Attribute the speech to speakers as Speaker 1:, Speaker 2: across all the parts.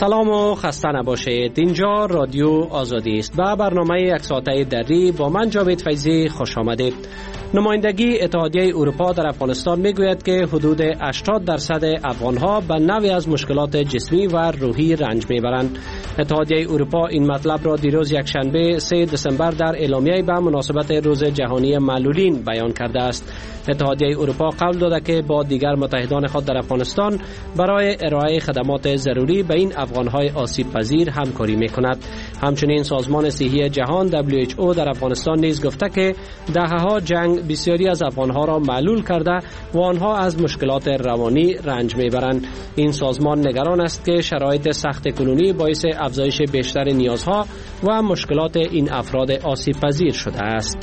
Speaker 1: سلام و خسته نباشید. اینجا رادیو آزادی است و برنامه یک ساعته دری با من جاوید فیضی خوش آمدید. نمایندگی اتحادیه اروپا در افغانستان میگوید که حدود 80% افغانها به نوعی از مشکلات جسمی و روحی رنج میبرند. اتحادیه اروپا این مطلب را دیروز یکشنبه 3 دسامبر در اعلامیه به مناسبت روز جهانی معلولین بیان کرده است. اتحادیه اروپا قول داده که با دیگر متحدان خود در افغانستان برای ارائه خدمات ضروری به این افغانهای آسیب پذیر همکاری میکند. همچنین سازمان صحی جهان WHO در افغانستان نیز گفته که دهه‌ها جنگ بسیاری از افغانها را معلول کرده و آنها از مشکلات روانی رنج میبرند. این سازمان نگران است که شرایط سخت کنونی باعث افزایش بیشتر نیازها و مشکلات این افراد آسیب پذیر شده است.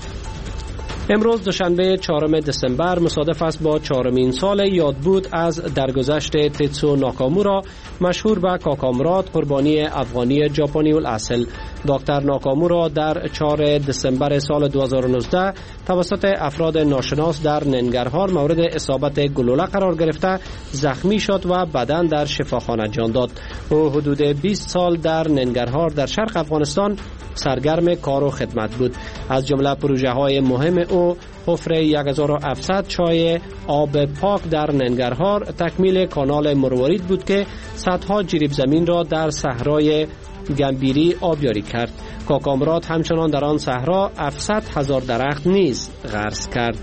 Speaker 1: امروز دوشنبه 4 دسامبر مصادف است با 4مین سال یادبود از درگذشت تیتسو ناکامورا مشهور به کاکامراد قربانی افغانی ژاپنی الاصل. دکتر ناکامورا در 4 دسامبر سال 2019 توسط افراد ناشناس در ننگرهار مورد اصابت گلوله قرار گرفته زخمی شد و بعداً در شفاخانه جان داد. او حدود 20 سال در ننگرهار در شرق افغانستان سرگرم کار و خدمت بود. از جمله پروژه های مهم او حفر 1700 چای آب پاک در ننگرهار، تکمیل کانال مروارید بود که صدها جریب زمین را در صحرای گنبیری آبیاری کرد. کاکامراد همچنان در آن صحرا 700,000 درخت نیز غرس کرد.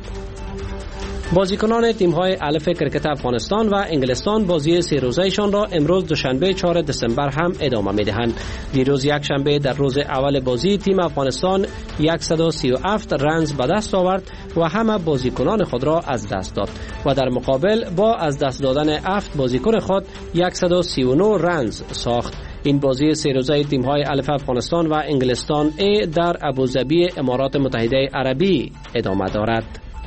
Speaker 1: بازیکنان تیم‌های الف کرکت افغانستان و انگلستان بازی 3 روزه‌شان را امروز دوشنبه 4 دسامبر هم ادامه می‌دهند. دیروز یک شنبه در روز اول بازی تیم افغانستان 137 رنز به دست آورد و همه بازیکنان خود را از دست داد و در مقابل با از دست دادن 7 بازیکن خود 139 رنز ساخت. این بازی 3 روزه تیم‌های الف افغانستان و انگلستان در ابوظبی امارات متحده عربی ادامه دارد.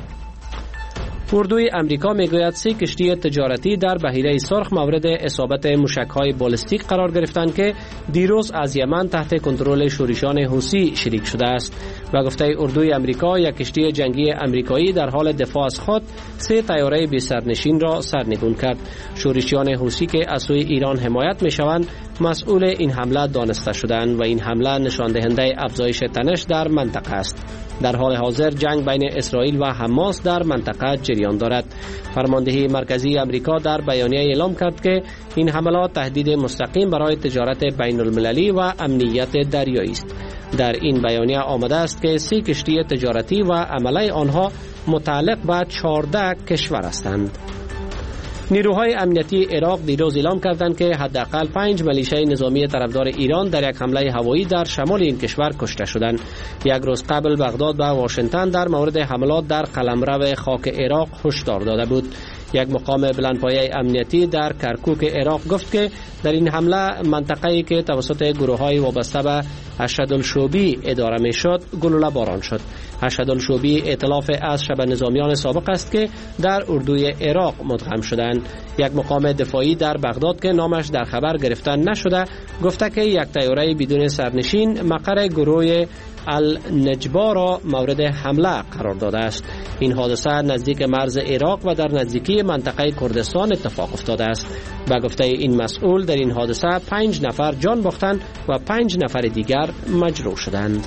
Speaker 1: اردوی امریکا میگوید 3 کشتی تجارتی در بحیره سرخ مورد اصابت موشک‌های بالستیک قرار گرفتند که دیروز از یمن تحت کنترل شورشیان حوثی شلیک شده است. و گفته اردوی امریکا یک کشتی جنگی امریکایی در حال دفاع از خود 3 طیاره بی سرنشین را سرنگون کرد. شورشیان حوثی که از سوی ایران حمایت میشوند مسئول این حمله دانسته شدند و این حمله نشان دهنده افزایش تنش در منطقه است. در حال حاضر جنگ بین اسرائیل و حماس در منطقه جریان دارد. فرماندهی مرکزی امریکا در بیانیه اعلام کرد که این حملات تهدید مستقیم برای تجارت بین المللی و امنیت دریایی است. در این بیانیه آمده است که 3 کشتی تجارتی و عمله آنها متعلق به 14 کشور هستند. نیروهای امنیتی عراق دیروز اعلام کردند که حداقل 5 میلیشه نظامی طرفدار ایران در یک حمله هوایی در شمال این کشور کشته شدند. یک روز قبل بغداد و واشنگتن در مورد حملات در قلمرو خاک عراق هشدار داده بود. یک مقام بلندپایه امنیتی در کرکوک عراق گفت که در این حمله منطقه‌ای که توسط گروه‌های وابسته به اشهدالشوبی اداره می‌شد گلوله باران شد. اشهدالشوبی ائتلاف از شبه نظامیان سابق است که در اردوی عراق مدغم شدند. یک مقام دفاعی در بغداد که نامش در خبر گرفته نشده گفته که یک طیاره بدون سرنشین مقر گروه النجبا را مورد حمله قرار داده است. این حادثه نزدیک مرز عراق و در نزدیکی منطقه کردستان اتفاق افتاده است. به گفته این مسئول در این حادثه 5 نفر جان باختند و 5 نفر دیگر مجروح شدند.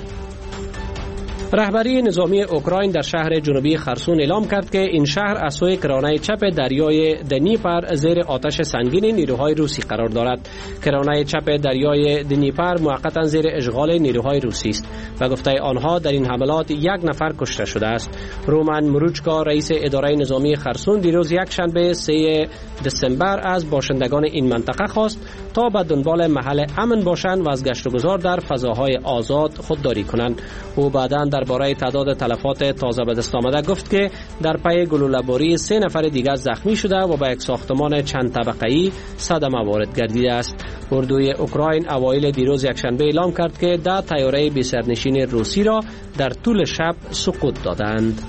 Speaker 1: رهبری نظامی اوکراین در شهر جنوبی خرسون اعلام کرد که این شهر از سوی کرانه چپ دریای دنیپر زیر آتش سنگین نیروهای روسی قرار دارد. کرانه چپ دریای دنیپر موقتا زیر اشغال نیروهای روسی است و گفته آنها در این حملات 1 نفر کشته شده است. رومن مروچکا رئیس اداره نظامی خرسون دیروز یک شنبه 3 دسامبر از باشندگان این منطقه خواست تا به دنبال محل امن باشند و از گشت و گذار در فضاهای آزاد خودداری کنند. او بعداً درباره تعداد تلفات تازه به دست آمده گفت که در پی گلوله‌باری 3 نفر دیگر زخمی شده و به یک ساختمان چند طبقه‌ای صدمه وارد گردیده است. اردوی اوکراین اوایل دیروز یکشنبه اعلام کرد که 10 طیاره بی سرنشین روسی را در طول شب سقوط دادند.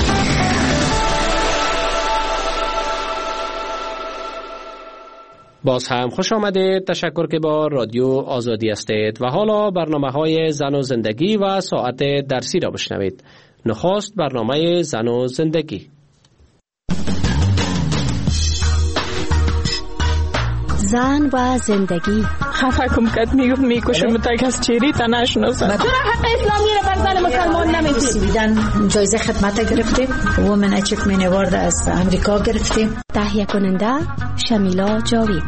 Speaker 1: باز هم خوش آمدید. تشکر که با رادیو آزادی هستید و حالا برنامه‌های زن و زندگی و ساعت درسی را بشنوید. نخست برنامه زن و زندگی.
Speaker 2: زن و زندگی.
Speaker 3: خفه کم کد میکشم تا کس چیری تا نشناسه.
Speaker 4: چرا حق اسلامی رو بر زن مسلمان نمیدی؟
Speaker 5: بیدن جایزه خدمت گرفتیم. وومن اچیومنت اوارد از امریکا گرفتیم.
Speaker 2: تهیه کننده شمیلا جاوید.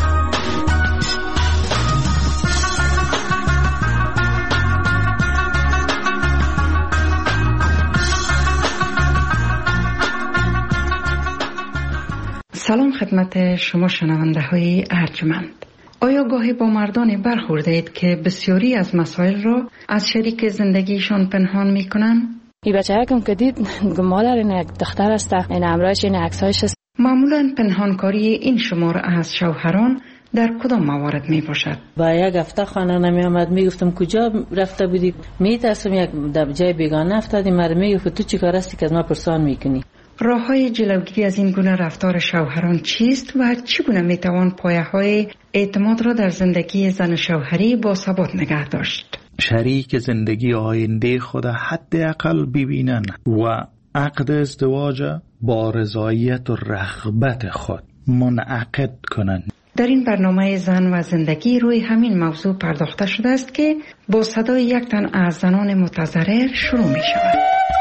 Speaker 6: سلام خدمت شما شنونده های ارجمند. آیا گاهی با مردانی برخورده اید که بسیاری از مسائل را از شریک زندگیشان پنهان می کنند؟
Speaker 7: این بچه کم که دید مادر این یک دختر است، این امرایش این عکسایش است.
Speaker 6: معمولا پنهانکاری این شمار از شوهران در کدام موارد می باشد؟
Speaker 5: با یک هفته خانه نمی آمد، می گفتم کجا رفته بودی؟ می ترسم یک جای بیگانه افتادی. مرا می گفت تو چی کار هستی که از ما پرسان می کنی؟
Speaker 6: راه‌های جلوگیری از این گونه رفتار شوهران چیست و چگونه میتوان پایه‌های اعتماد را در زندگی زن شوهری با ثبات نگه داشت؟
Speaker 8: شریک زندگی آینده خود حداقل ببینن و عقد ازدواج با رضایت و رغبت خود منعقد کنند.
Speaker 6: در این برنامه زن و زندگی روی همین موضوع پرداخته شده است که با صدای یک تن از زنان متضرر شروع می شود.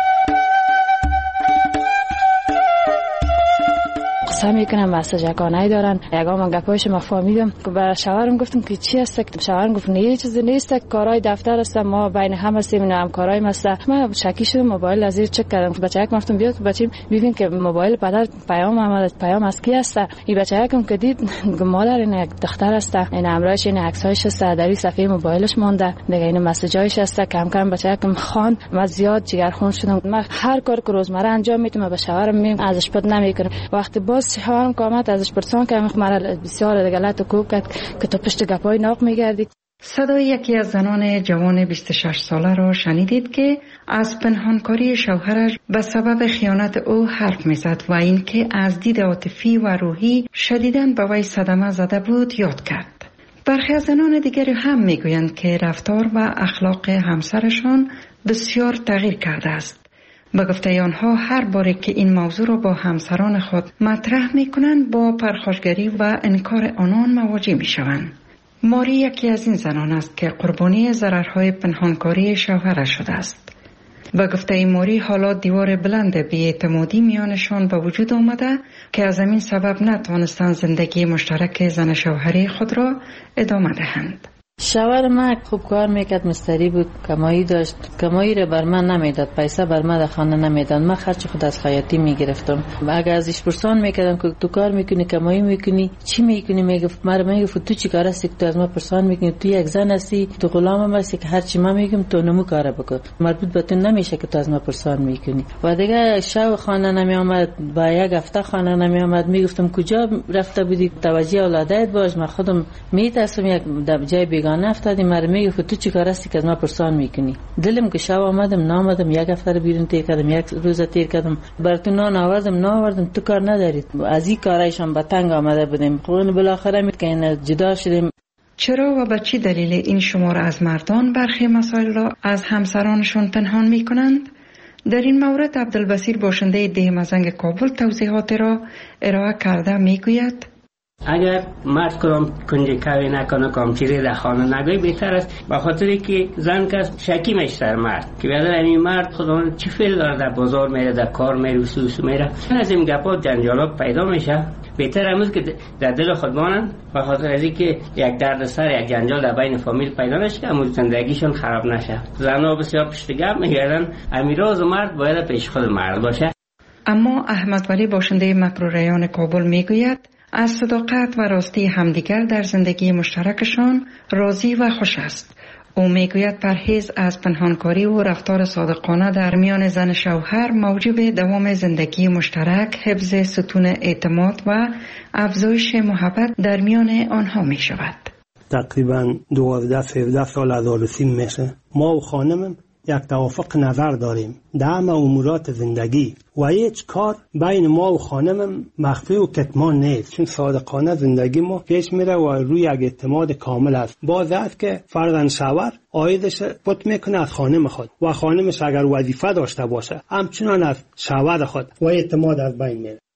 Speaker 7: قسم میکنم مساجکانه دارن. یکا من گپایش ما فهمیدم که برای شوهرم گفتم که چی است؟ که شوهرم گفت نه چیزی نیست، کارهای دفتر است، ما بین هم هستیم، اینا هم کارهای است. من شکی شدم، موبایل از زیر چک کردم. بچه‌ک گفتم بیاد بچه‌م ببین که موبایل پدر پیام آمد، پیام از کی است؟ این بچه‌کم که دید مادر این یک دختر است، این امرایش این عکسایش است، در صفحه موبایلش مونده، دیگه این مسیجایش است. کم کم بچه‌کم خوان، من زیاد جگرخون شدم. من هر کار که روزمره انجام میدم به شوهرم میگم ازش پد نمیکنم. وقتی باز شوهرم کامت ازش پرسان که مرا بسیار غلط و کوب کرد که تو پشت گپای ناق میگردی.
Speaker 6: صدای یکی از زنان جوان 26 ساله را شنیدید که از پنهانکاری شوهرش به سبب خیانت او حرف میزد و اینکه از دید عاطفی و روحی شدیداً به وی صدمه زده بود یاد کرد. برخی از زنان دیگری هم میگویند که رفتار و اخلاق همسرشان بسیار تغییر کرده است. به گفته آنها هر باری که این موضوع را با همسران خود مطرح می کنند با پرخاشگری و انکار آنان مواجه می شوند. ماری یکی از این زنان است که قربانی ضررهای پنهانکاری شوهرش شده است. به گفته ماری حالا دیوار بلند بی‌اعتمادی میانشان به وجود آمده که از همین سبب نتوانستند زندگی مشترک زن شوهری خود را ادامه دهند.
Speaker 5: شوهر من خوب کار میکرد، مستری بود، کمایی داشت، کمایی رو بر من نمیداد، پیسه بر من در خانه نمیداد، من خرج خود از خیاطی میگرفتم. اگه ازش پرسان میکردم که تو کار میکنی، کمایی میکنی، چی میکنی؟ میگفت مرا میگفت تو چی کار هستی که تو از ما پرسان میکنی؟ تو یک زن هستی، تو غلامم هستی که هر چی من میگم تو نمو کار بکن، مربوط به تو نمیشه که تو از ما پرسان میکنی. و دیگه شب خانه نمی آمد، با یک هفته خانه نمی آمد، میگفتم کجا رفته بودی؟ توجه اولادت باش، من خودم میترسم یک جای بیگانه افتادی. مرا میگفت تو چی کار هستی که از ما پرسان میکنی؟ دلم که شب آمدم نامدم، یک هفته رو بیرون تیر کردم، یک روز تیر کردم، بر تو ناوردم تو کار ندارید. از این کارایشان به تنگ آمده بودیم. خون بالاخره میگن جدا شدیم.
Speaker 6: چرا و به چی دلیل این شمار از مردان برخی مسائل را از همسرانشون پنهان میکنند؟ در این مورد عبدالبصیر باشنده ده مزنگ کابل توضیحات را ارائه کرده میگوید
Speaker 9: اگر مرد کدام کنجکاوی نکنه، کام چیزی در خانه نگوی بهتر است، به خاطری که زن که شکی میشه در مرد که بیادر این مرد خودمون چی فعل داره، در بازار میره، در کار میره، وسوس میره. از این گپا جنجالات پیدا میشه. بهتر امروز که در دل خود مانند، به خاطر از اینکه یک درد سر، یک جنجال در بین فامیل پیدا نشه، امروز زندگیشون خراب نشه. زنها بسیار پشت گپ میگردن، امیراز مرد باید پیش خود مرد باشه.
Speaker 6: اما احمد ولی باشنده مکروریان کابل میگوید از صداقت و راستی همدیگر در زندگی مشترکشان راضی و خوش است. او میگوید پرهیز از پنهانکاری و رفتار صادقانه در میان زن شوهر موجب دوام زندگی مشترک، حفظ ستون اعتماد و افزایش محبت در میان آنها می شود.
Speaker 10: تقریبا 12-13 سال از آرسیم میشه. ما و خانمم یک توافق نظر داریم در همه امورات زندگی و هیچ کار بین ما و خانمم مخفی و کتمان نیست، چون صادقانه زندگی ما پیش میره و روی یک اعتماد کامل است. باز است که فرزند شوهر عایدش پت میکنه از خانم خود و خانمش اگر وظیفه داشته باشه همچنان از شوهر خود و اعتماد از بین میره.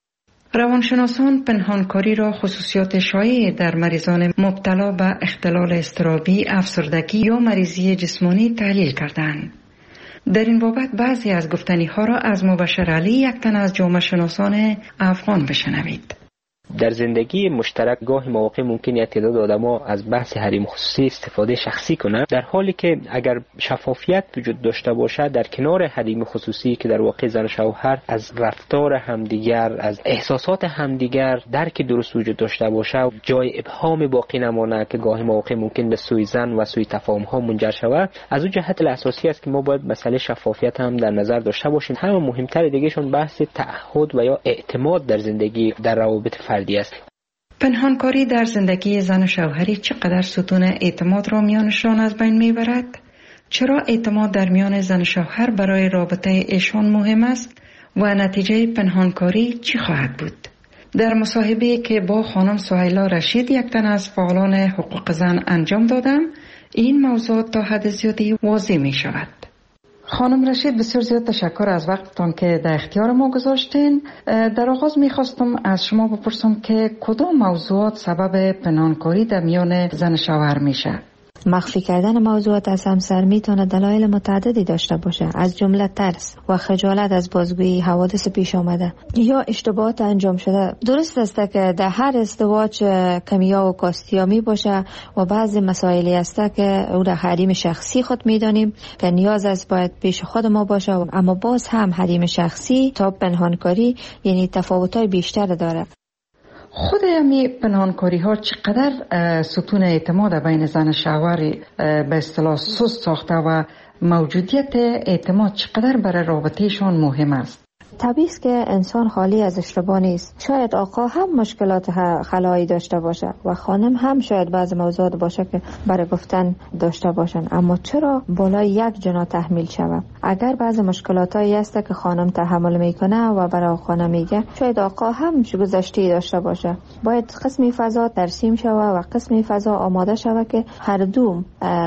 Speaker 6: روانشناسان پنهانکاری را خصوصیات شایع در مریضان مبتلا به اختلال اضطرابی، افسردگی یا مریضی جسمانی تحلیل کردند. در این بابت بعضی از گفتنی ها را از مبشر علی، یک تن از جامعه شناسان افغان، بشنوید.
Speaker 11: در زندگی مشترک گاهی مواقع ممکن است تعداد آدما از بحث حریم خصوصی استفاده شخصی کنند، در حالی که اگر شفافیت وجود داشته باشد در کنار حریم خصوصی که در واقع زن و شوهر از رفتار همدیگر، از احساسات همدیگر درک درست وجود داشته باشد، جای ابهام باقی نمانه که گاهی مواقع ممکن به سوی زن و سوی تفاهم ها منجر شود، از اون جهت اساسی است که ما باید مسئله شفافیت هم در نظر داشته باشیم. همه مهمتر دیگهشون بحث تعهد و یا اعتماد در زندگی در روابط فردی است.
Speaker 6: پنهانکاری در زندگی زن و شوهری چقدر ستون اعتماد را میانشان از بین میبرد؟ چرا اعتماد در میان زن و شوهر برای رابطه ایشان مهم است و نتیجه پنهانکاری چی خواهد بود؟ در مصاحبه‌ای که با خانم سهیلا رشید، یک تن از فعالان حقوق زن، انجام دادم، این موضوع تا حد زیادی واضح می شود. خانم رشید، بسیار زیاد تشکر از وقتتان که در اختیار ما گذاشتین. در آغاز میخواستم از شما بپرسم که کدام موضوعات سبب پنهانکاری در میان زن و شوهر میشه؟
Speaker 12: مخفی کردن موضوعات از همسر میتونه دلایل متعددی داشته باشه، از جمله ترس و خجالت از بازگویی حوادث پیش آمده یا اشتباهات انجام شده. درست است که در هر ازدواج کمیا و کاستیا می باشه و بعضی مسائلی است که او را حریم شخصی خود میدانیم که نیاز است باید پیش خود ما باشه، اما باز هم حریم شخصی تا پنهانکاری یعنی تفاوت‌های بیشتر داره.
Speaker 6: خود همی پنهانکاری ها چقدر ستون اعتماد بین زن و شوهر به اصطلاح سست ساخته و موجودیت اعتماد چقدر برای رابطهشان مهم است؟
Speaker 12: طبیعی است که انسان خالی از اشتباه نیست. شاید آقا هم مشکلات خلایی داشته باشه و خانم هم شاید بعض موضوعات باشه که برای گفتن داشته باشن، اما چرا بالای یک جنا تحمیل شود؟ اگر بعض مشکلاتایی هست که خانم تحمل میکنه و برای خانم میگه، شاید آقا هم گذشته داشته باشه. باید قسمی فضا ترسیم شود و قسمی فضا آماده شود که هر دو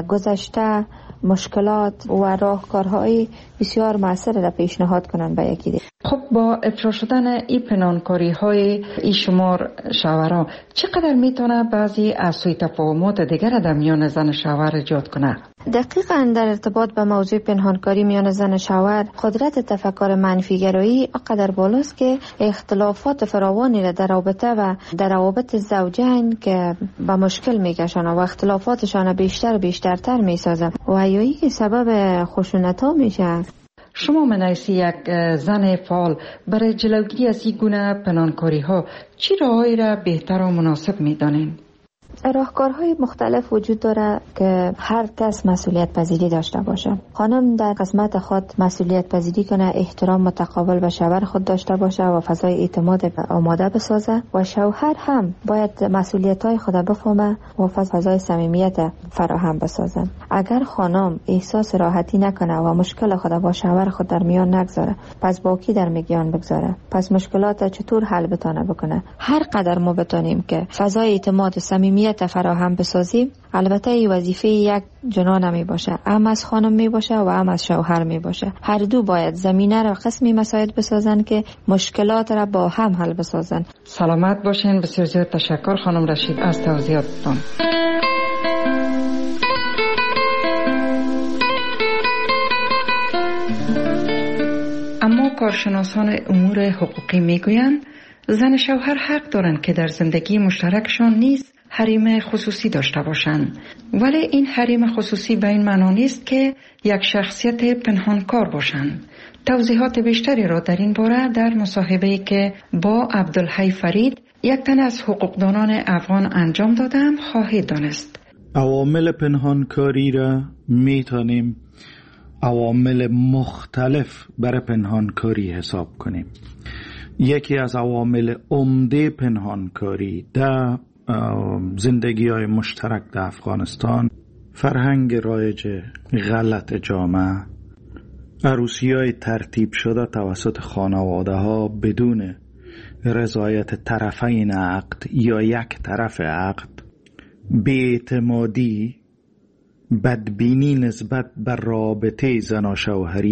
Speaker 12: گذشته، مشکلات و راهکارهای بسیار موثر را پیشنهاد کنند به یکی دیگر.
Speaker 6: خب با افشا شدن این پنهانکاری های این شمار شوهرها چقدر میتونه بعضی از سوء تفاهمات دیگر در میان زن و شوهر ایجاد کنه؟
Speaker 12: دقیقاً در ارتباط به موضوع پنهانکاری میان زن و شوهر، قدرت تفکر منفیگرایی آنقدر بالاست که اختلافات فراوانی را در رابطه و در روابط زوجین که به مشکل میکشن و اختلافاتشان بیشترتر میسازن و یایی که سبب خشونت‌ها میشه.
Speaker 6: شما منعیسی یک زن فعال برای جلوگیری از این گونه پنهانکاری ها چی راهایی را بهتر و مناسب میدانین؟
Speaker 12: راهکارهای مختلف وجود داره که هر کس مسئولیت پذیری داشته باشه. خانم در قسمت خود مسئولیت پذیری کنه، احترام متقابل به شوهر خود داشته باشه و فضای اعتماد آماده بسازه و شوهر هم باید مسئولیت‌های خود بفهمه و فضای صمیمیت فراهم بسازه. اگر خانم احساس راحتی نکنه و مشکل خود با شوهر خود در میان نگذاره، پس با کی در میان بگذاره؟ پس مشکلات چطور حل بکنه؟ هر قدر ما بتونیم که فضای اعتماد و صمیمیت فراهم بسازیم، البته این وظیفه یک جنا نمی باشه، هم از خانم می باشه و هم از شوهر می باشه. هر دو باید زمینه را قسمی مساعد بسازن که مشکلات را با هم حل بسازن.
Speaker 6: سلامت باشین. بسیار زیاد تشکر خانم رشید از توضیحاتتان. اما کارشناسان امور حقوقی میگویند زن شوهر حق دارند که در زندگی مشترکشان نیز حریم خصوصی داشته باشند، ولی این حریم خصوصی به این معنا نیست که یک شخصیت پنهانکار باشند. توضیحات بیشتری را در این باره در مصاحبه‌ای که با عبدالحی فرید، یک تن از حقوقدانان افغان، انجام دادم خواهید دانست.
Speaker 8: عوامل پنهانکاری را میتونیم عوامل مختلف برای پنهانکاری حساب کنیم. یکی از عوامل عمده پنهانکاری در زندگی های مشترک در افغانستان، فرهنگ رایج غلط جامعه، عروسی های ترتیب شده توسط خانواده ها بدون رضایت طرفین عقد یا یک طرف عقد، بی‌اعتمادی، بدبینی نسبت بر رابطه زن و شوهری